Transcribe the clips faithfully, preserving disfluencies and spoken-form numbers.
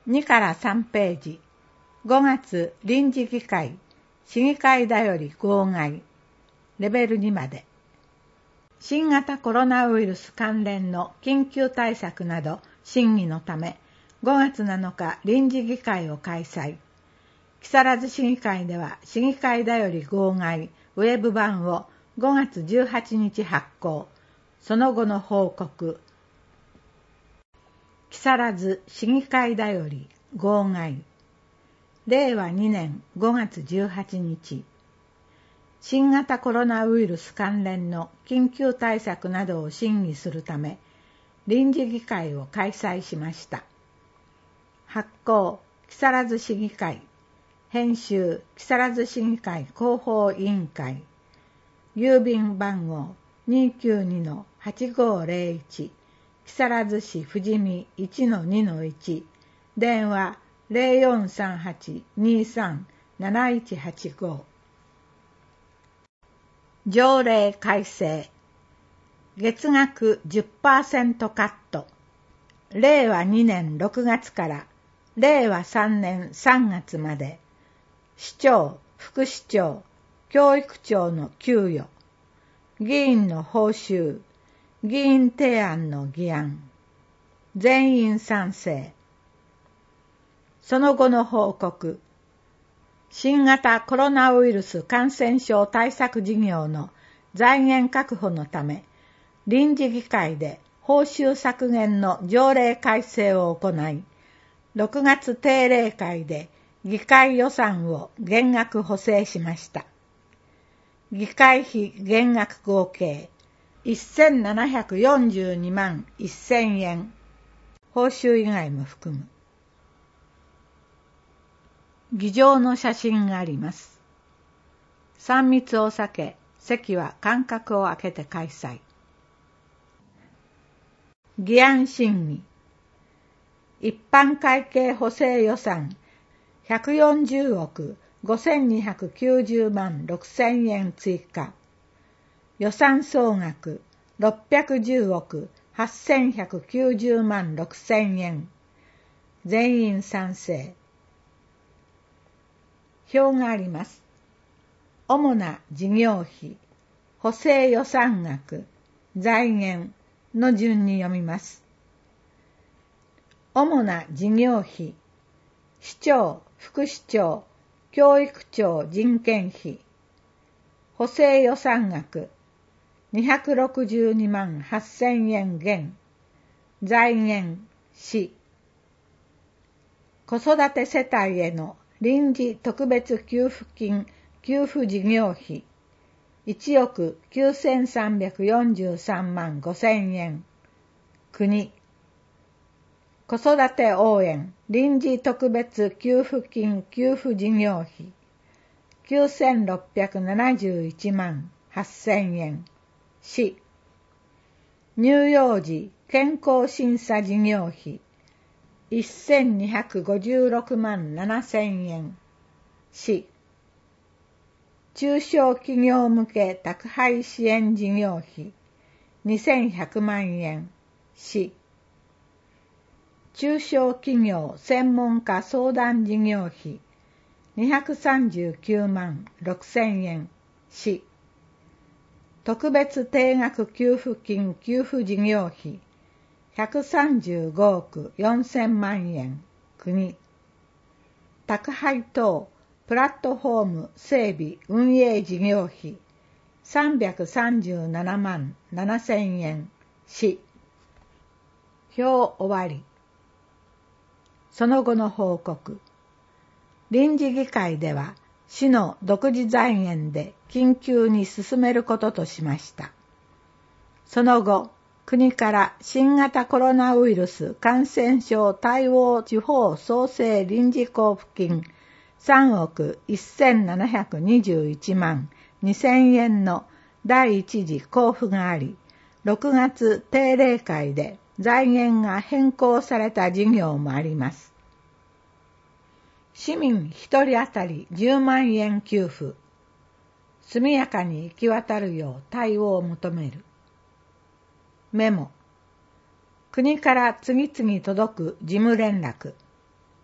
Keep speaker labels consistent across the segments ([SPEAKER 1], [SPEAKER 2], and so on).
[SPEAKER 1] にからさんページ、ごがつ臨時議会、市議会だより号外、レベルにまで。新型コロナウイルス関連の緊急対策など審議のため、ごがつなのか臨時議会を開催。木更津市議会では市議会だより号外、ウェブ版をごがつじゅうはちにち発行。その後の報告。木更津市議会だより号外。れいわにねんごがつじゅうはちにち。新型コロナウイルス関連の緊急対策などを審議するため、臨時議会を開催しました。発行、木更津市議会。編集、木更津市議会広報委員会。郵便番号 にきゅうにのはちごーぜろいち、木更津市富士見 いちのにのいち、電話 ゼロよんさんはち にさん なないちはちご。条例改正。月額 じゅっパーセント カット。れいわにねんろくがつかられいわさんねんさんがつまで、市長、副市長、教育長の給与、議員の報酬、議員提案の議案、全員賛成。その後の報告。新型コロナウイルス感染症対策事業の財源確保のため、臨時議会で報酬削減の条例改正を行い、ろくがつ定例会で議会予算を減額補正しました。議会費減額合計せんななひゃくよんじゅうにまんせんえん。報酬以外も含む。議場の写真があります。さん密を避け、席は間隔を空けて開催。議案審議。一般会計補正予算ひゃくよんじゅうおくごせんにひゃくきゅうじゅうまんろくせんえん追加。予算総額ろっぴゃくじゅうおくはっせんひゃくきゅうじゅうまんろくせんえん。全員賛成。表があります。主な事業費、補正予算額、財源の順に読みます。主な事業費、市長、副市長、教育長人件費、補正予算額、にひゃくろくじゅうにまんはっせんえん減、財源、市、子育て世帯への臨時特別給付金給付事業費いちおくきゅうせんさんびゃくよんじゅうさんまんごせんえん。国。子育て応援臨時特別給付金給付事業費きゅうせんろっぴゃくななじゅういちまんはっせんえん。市。乳幼児健康審査事業費せんにひゃくごじゅうろくまんななせんえん。市。中小企業向け宅配支援事業費にせんひゃくまんえん。市。中小企業専門家相談事業費にひゃくさんじゅうきゅうまんろくせんえん。市。特別定額給付金給付事業費ひゃくさんじゅうごおくよんせんまんえん。国。宅配等プラットフォーム整備運営事業費さんびゃくさんじゅうななまんななせんえん。市。表終わり。その後の報告。臨時議会では市の独自財源で緊急に進めることとしました。その後、国から新型コロナウイルス感染症対応地方創生臨時交付金さんおくせんななひゃくにじゅういちまんにせんえんの第一次交付があり、ろくがつ定例会で財源が変更された事業もあります。市民ひとり当たりじゅうまんえん給付。速やかに行き渡るよう対応を求める。メモ。国から次々届く事務連絡。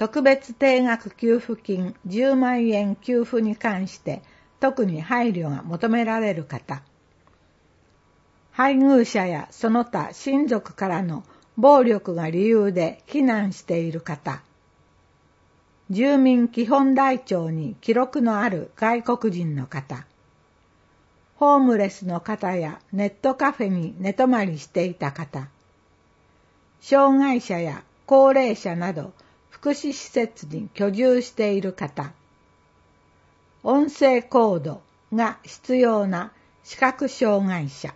[SPEAKER 1] 特別定額給付金じゅうまんえん給付に関して特に配慮が求められる方、配偶者やその他親族からの暴力が理由で避難している方、住民基本台帳に記録のある外国人の方、ホームレスの方やネットカフェに寝泊まりしていた方、障害者や高齢者など福祉施設に居住している方、音声コードが必要な視覚障害者、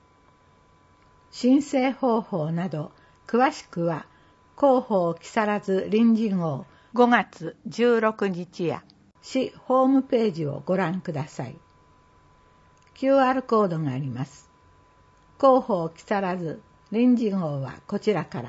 [SPEAKER 1] 申請方法など詳しくは広報木更津臨時号ごがつじゅうろくにちや市ホームページをご覧ください。キューアール コードがあります。広報木更津臨時号はこちらから。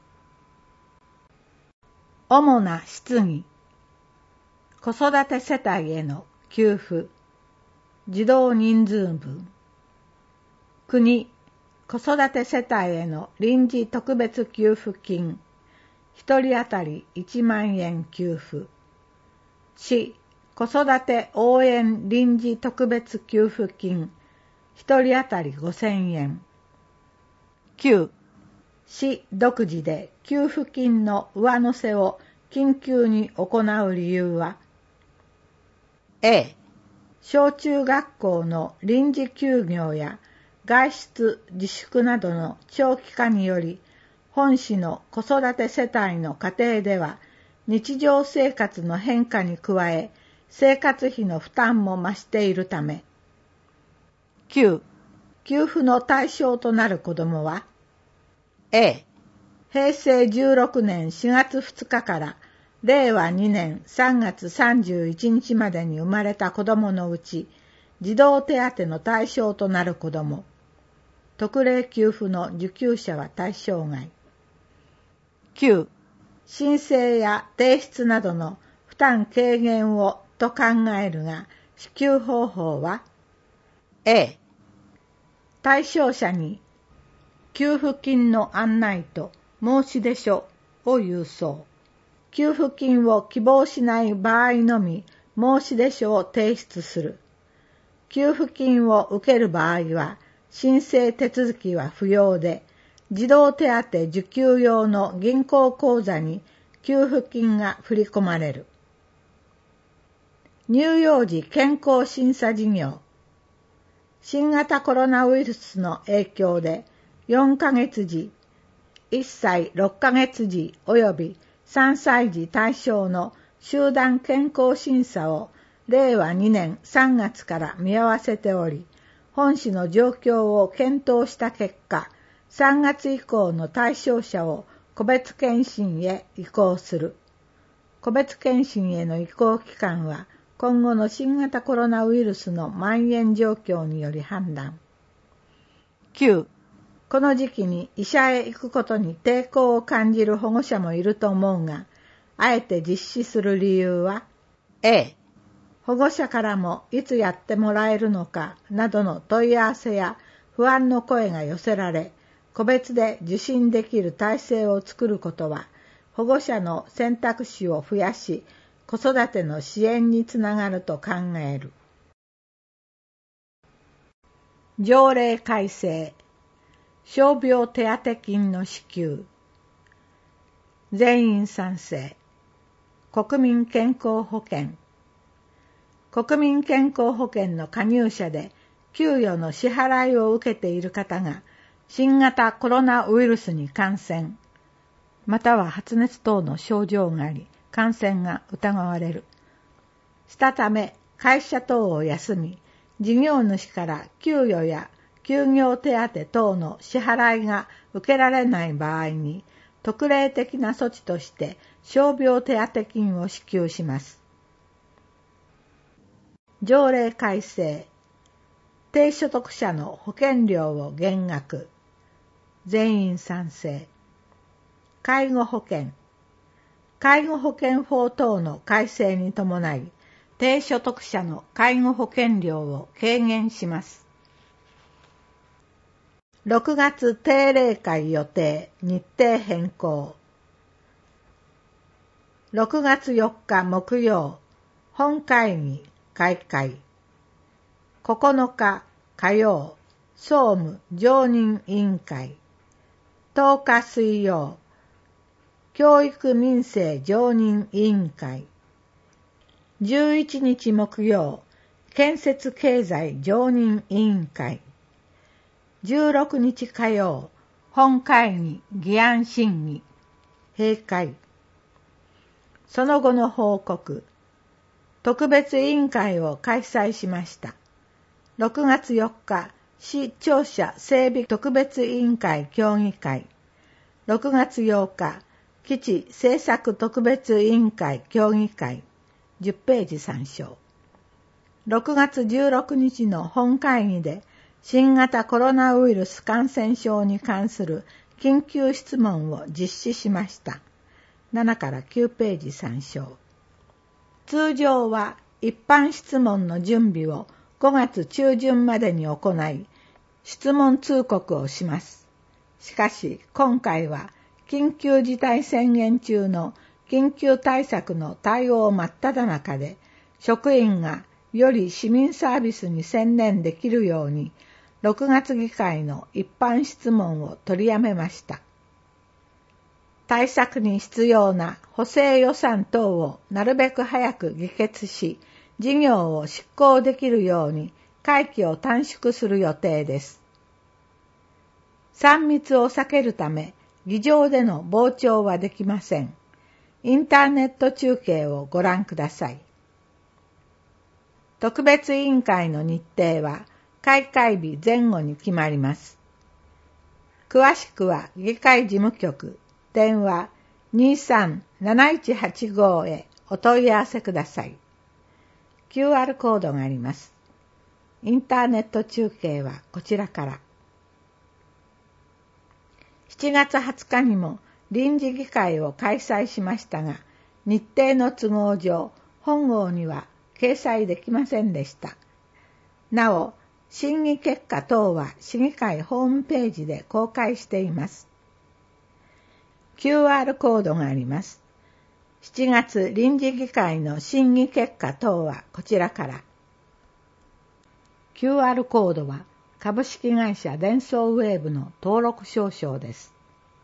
[SPEAKER 1] 主な質疑、子育て世帯への給付、児童人数分、国、子育て世帯への臨時特別給付金、一人当たりいちまんえん給付、市、子育て応援臨時特別給付金、一人当たりごせんえん。きゅう、市独自で給付金の上乗せを緊急に行う理由は、A、小中学校の臨時休業や外出自粛などの長期化により、本市の子育て世帯の家庭では日常生活の変化に加え生活費の負担も増しているため。きゅう、給付の対象となる子どもは A、へいせいじゅうろくねんしがつふつかかられいわにねんさんがつさんじゅういちにちまでに生まれた子どものうち児童手当の対象となる子ども、特例給付の受給者は対象外。きゅう、申請や提出などの負担軽減をと考えるが、支給方法は A、対象者に給付金の案内と申出書を郵送。給付金を希望しない場合のみ申出書を提出する。給付金を受ける場合は申請手続きは不要で、児童手当受給用の銀行口座に給付金が振り込まれる。乳幼児健康審査事業。新型コロナウイルスの影響でよんかげつじ、いっさいろっかげつじ及びさんさい児対象の集団健康審査をれいわにねんさんがつから見合わせており、本市の状況を検討した結果、さんがつ以降の対象者を個別検診へ移行する。個別検診への移行期間は、今後の新型コロナウイルスの蔓延状況により判断。きゅう、この時期に医者へ行くことに抵抗を感じる保護者もいると思うが、あえて実施する理由は、A、保護者からもいつやってもらえるのかなどの問い合わせや不安の声が寄せられ、個別で受診できる体制を作ることは、保護者の選択肢を増やし、子育ての支援につながると考える。条例改正、傷病手当金の支給。全員賛成。国民健康保険。国民健康保険の加入者で給与の支払いを受けている方が新型コロナウイルスに感染、または発熱等の症状があり、感染が疑われる。したため、会社等を休み、事業主から給与や休業手当等の支払いが受けられない場合に、特例的な措置として傷病手当金を支給します。条例改正、低所得者の保険料を減額。全員賛成。介護保険。介護保険法等の改正に伴い、低所得者の介護保険料を軽減します。ろくがつ定例会予定、日程変更。 ろくがつよっか木曜、本会議開会。ここのか火曜、総務常任委員会。とおか水曜、教育民生常任委員会。じゅういちにち木曜、建設経済常任委員会。じゅうろくにち火曜、本会議議案審議。閉会。その後の報告。特別委員会を開催しました。ろくがつよっか、市庁舎整備特別委員会協議会。ろくがつようか、基地政策特別委員会協議会。じゅっページ参照。ろくがつじゅうろくにちの本会議で、新型コロナウイルス感染症に関する緊急質問を実施しました。ななからきゅうページ参照。通常は一般質問の準備をごがつちゅうじゅんまでに行い、質問通告をします。しかし今回は緊急事態宣言中の緊急対策の対応真っ只中で、職員がより市民サービスに専念できるように、ろくがつ議会の一般質問を取りやめました。対策に必要な補正予算等をなるべく早く議決し、事業を執行できるように会期を短縮する予定です。さん密を避けるため、議場での傍聴はできません。インターネット中継をご覧ください。特別委員会の日程は開会日前後に決まります。詳しくは議会事務局電話 にさんなないちはちご へお問い合わせください。キューアール コードがあります。インターネット中継はこちらから。しちがつはつかにも臨時議会を開催しましたが、日程の都合上、本号には掲載できませんでした。なお、審議結果等は市議会ホームページで公開しています。キューアール コードがあります。しちがつ臨時議会の審議結果等はこちらから。キューアール コードは株式会社デンソーウェーブの登録証書です。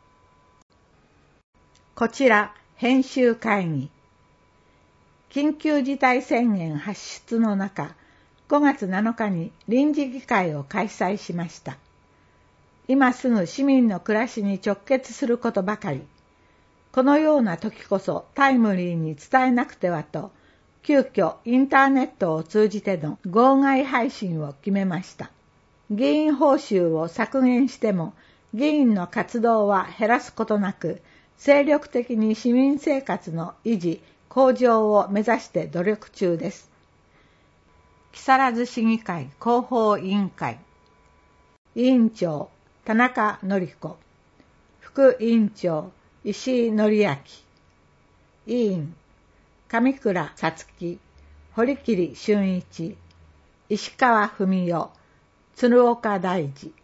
[SPEAKER 1] こちら編集会議。緊急事態宣言発出の中、ごがつなのかに臨時議会を開催しました。今すぐ市民の暮らしに直結することばかり。このような時こそタイムリーに伝えなくてはと、急遽インターネットを通じての号外配信を決めました。議員報酬を削減しても、議員の活動は減らすことなく、精力的に市民生活の維持、向上を目指して努力中です。木更津市議会広報委員会。委員長、田中典子。副委員長、石井紀明。委員、上倉さつき、堀切俊一、石川文代、鶴岡大二。